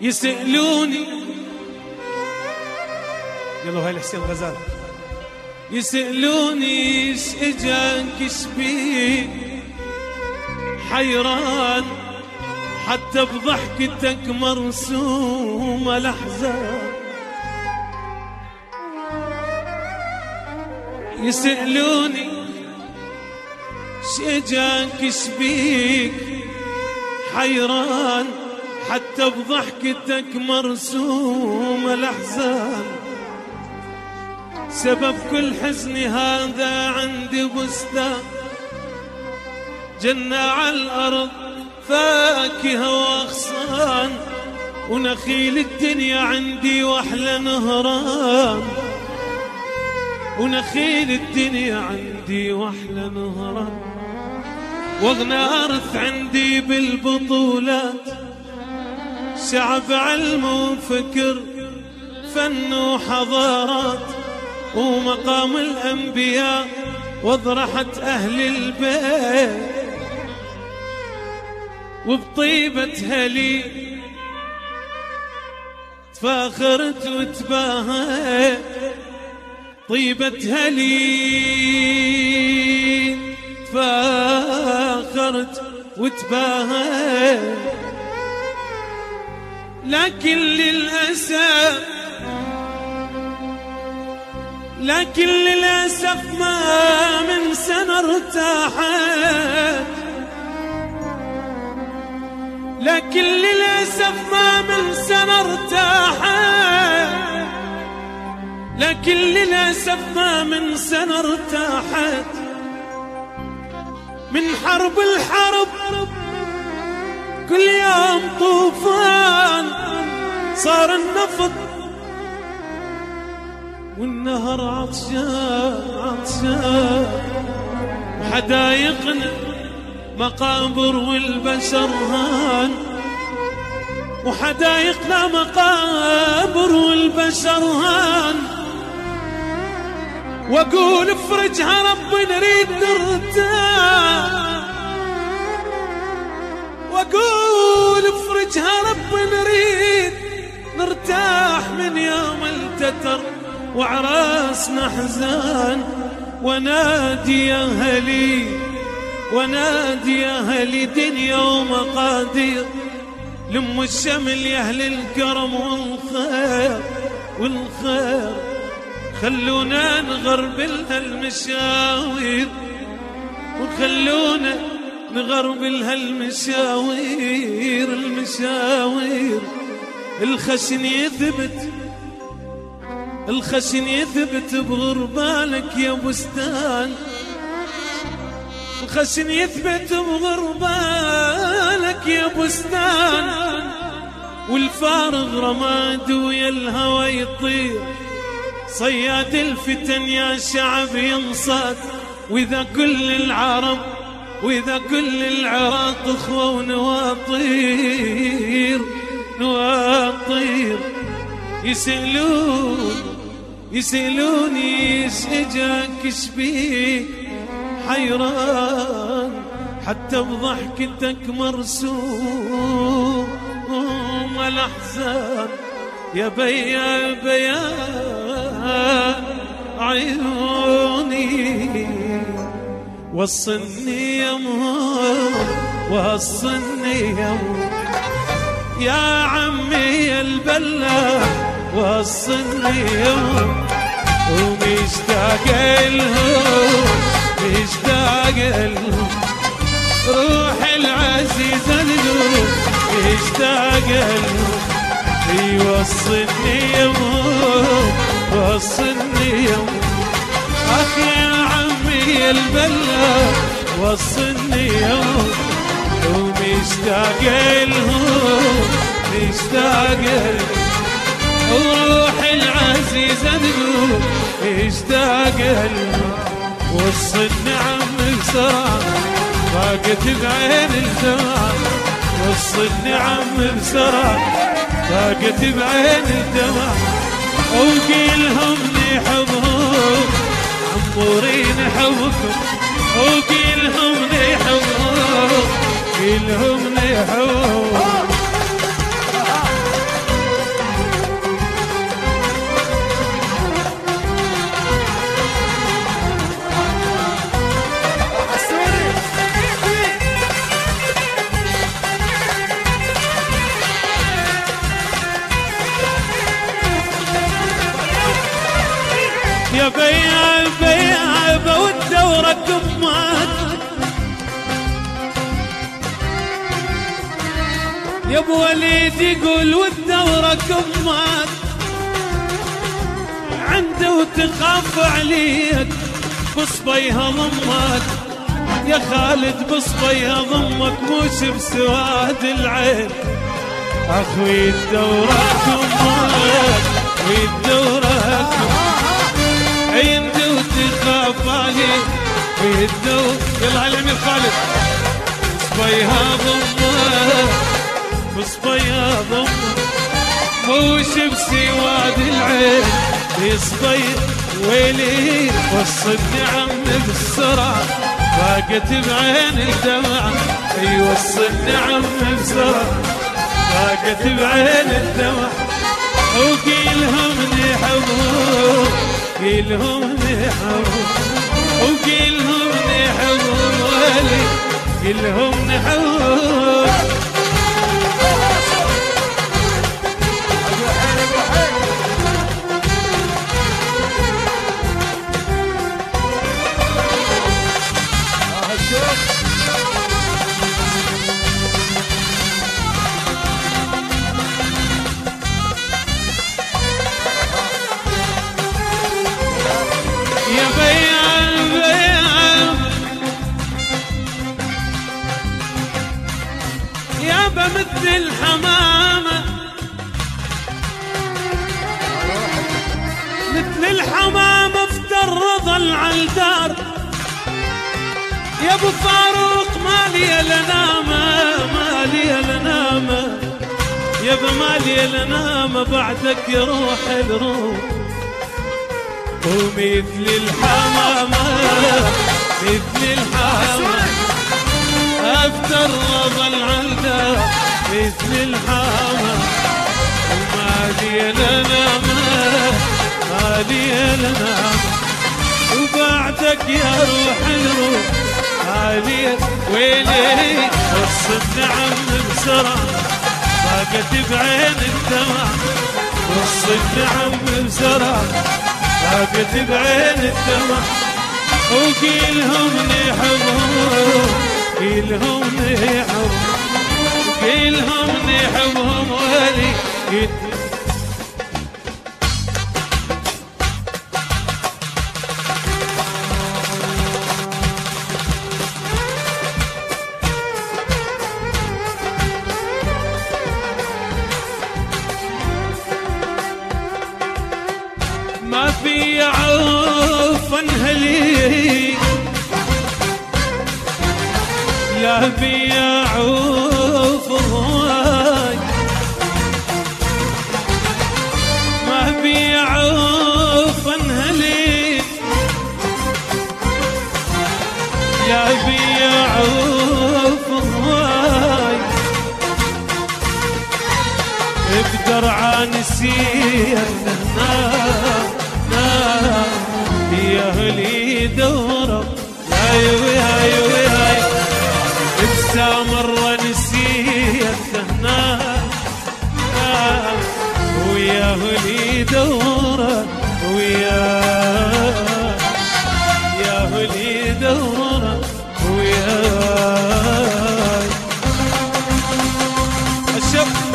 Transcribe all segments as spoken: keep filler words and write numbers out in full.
يسألوني يلا هاي الحسين غزال يسألوني ايش اجاك ايش بيك حيران حتى بضحكتك مرسومة الأحزان يسألوني ايش اجاك ايش بيك حيران حتى بضحكتك مرسومة الأحزان سبب كل حزني هذا عندي بستان جنة على الأرض فاكهة وأغصان ونخيل الدنيا عندي وأحلى نهران ونخيل الدنيا عندي وأحلى نهران واغنى أرث عندي بالبطولات شعب علم وفكر فن وحضارات ومقام الأنبياء وضرحة أهل البيت وبطيبة هلي تفاخرت وتباهى طيبة هلي تفاخرت وتباهى لكن للأسف لكن للأسف ما من سنة ارتاحت لكن للأسف ما من سنة ارتاحت لكن للأسف ما من سنة ارتاحت من حرب الحرب كل يوم طوفان صار النفط والنهر عطشان عطشان وحدايقنا مقابر والبشر هان وحدايقنا مقابر والبشر هان واقول افرجها رب نريد نرتاح واقول افرجها رب نريد نرتاح من يوم التتر وعراسنا حزان ونادي يا أهلي ونادي يا أهلي دنيا ومقادير لم الشمل يا أهل الكرم والخير والخير خلونا نغربل هالمشاوير وخلونا نغربل هالمشاوير المشاوير الخشن يثبت الخشن يثبت بغربالك يا بستان الخشن يثبت بغربالك يا بستان والفارغ رماد ويا الهوى يطير صياد الفتن يا شعب ينصاد واذا كل العرب واذا كل العراق اخوة ونواطير نواطير يسألون يسألوني ايش اجاك ايش بيك حيران حتى بضحكتك مرسوم الأحزان يا بيا بيا عيوني وصلني يا مهور وصلني يا مهور يا عمي البلاح وصلني يا مهور ومشتاق لهم مشتاق لهم روح العزيزة لهم مشتاق لهم يوصلني يوم وصلني يوم أخي يا عمي البلا وصلني يوم ومشتاق لهم مشتاق لهم وروح العزيزة لهم مشتاق لهم وصلني عمي بسرعة ضاقت بعين الدمع وصلني عمي بسرعة ضاقت بعين الدمع وقيلهم نحبهم عمورين حبكم وقيلهم نحبهم قيلهم نحبهم كمات يا ابو وليد يقول والدورة كمات عنده وتخاف عليك بصبيها ضمك يا خالد بصبيها ضمك موش بسواد العين اخوي الدورة كمات والدورة عنده وتخاف عليك والدورة يلا على اليمين خالد بصبيها ضمك بصبيها ضمك موش بسواد العين يصبي ويلي وصلني عمي بالسرعة فاقت بعين الدمع اي وصلني عمي بسرعة فاقت بعين الدمع وقيلهم نحبوه قيلهم نحبوه وقيلهم نحبوه ولي قيلهم نحبوه يا بيان بيان يا بمثل الحمامة مثل الحمامة افترض العلدار يا ابو فاروق مالي لنامة مالي لنامة يا بمالي لنامة بعدك يروح الروح ومثل الحمامة مثل الحمامة افترض العلدة مثل الحمامة ومالي لنامة مالي لنامة وبعدك يا روح الروح مالي ويلي وصلني عم بسرعة فاقت بعين الدمع وصلني عم بسرعة فاقت بعين الدمع وقيلهم نحبهم قيلهم نحبهم قيلهم نحبهم ولي ما في عوف انهلي لا في عوف ضواي ما في عوف انهلي لا في عوف ضواي اقدر عانسي النهار يا هلي دورة هاي وهاي وهاي انسى مرة نسيت هنا ويا هلي دورة ويا يا هلي دورة ويا الشب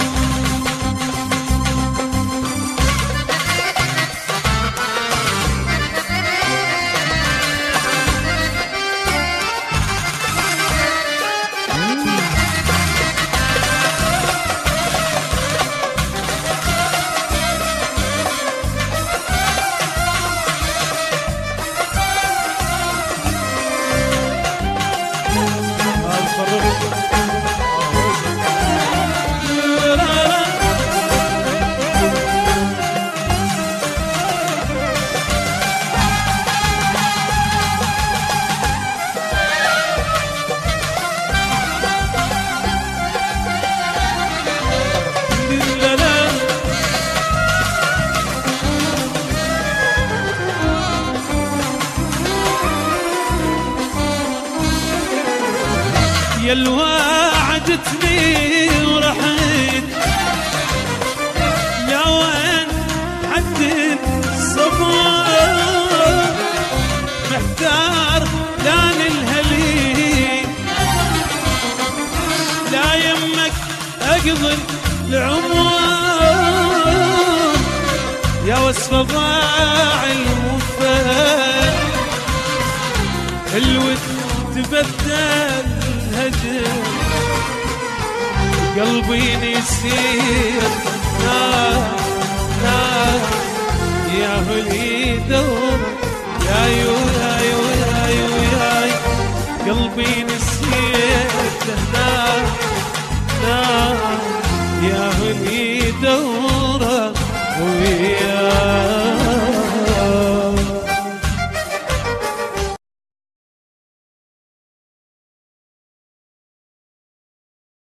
يا الواعدتني ورحيت يا وين حدد صبر محتار لا يظل العمر يا وصف ضاع المفاد الود تبدل هجر قلبي يصير نار نار يا هلي دور يا يو يا يو يا يو يا قلبي